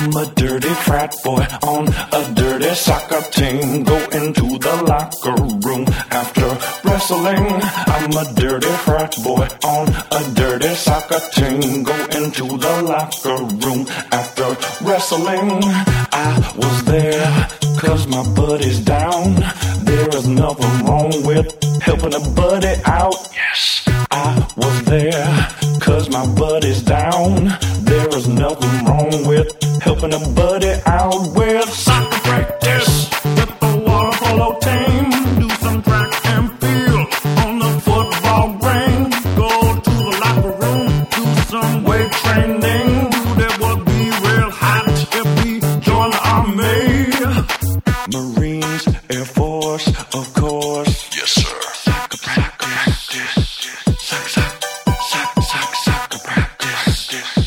I'm a dirty frat boy on a dirty soccer team. Go into the locker room after wrestling. I'm a dirty frat boy on a dirty soccer team. Go into the locker room after wrestling. I was there 'cause my buddy's down. There is nothing wrong with helping a buddy out. Yes, I was there 'cause my buddy's down. There is nothing wrong with helping a buddy out with soccer practice with the water polo team. Do some track and field on the football ring. Go to the locker room, do some weight training. That would be real hot if we join the army. Marines, Air Force, of course. Yes, sir. Soccer practice. Soccer practice. Soccer practice.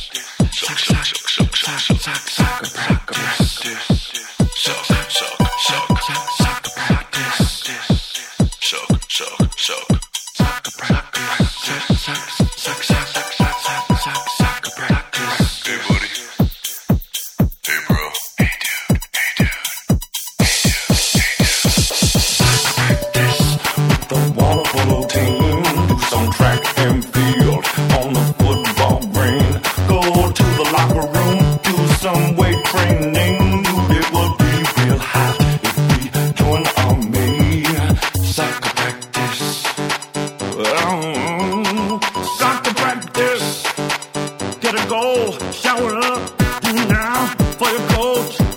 Hey, buddy. Hey, bro. Hey, dude. Hey, dude. The water polo team, do some track and field on the football green. Go to the locker room, do some weight training. It would be real hot if we join the army. Soccer practice. Soccer practice. Get a goal, shower up, do now for your coach.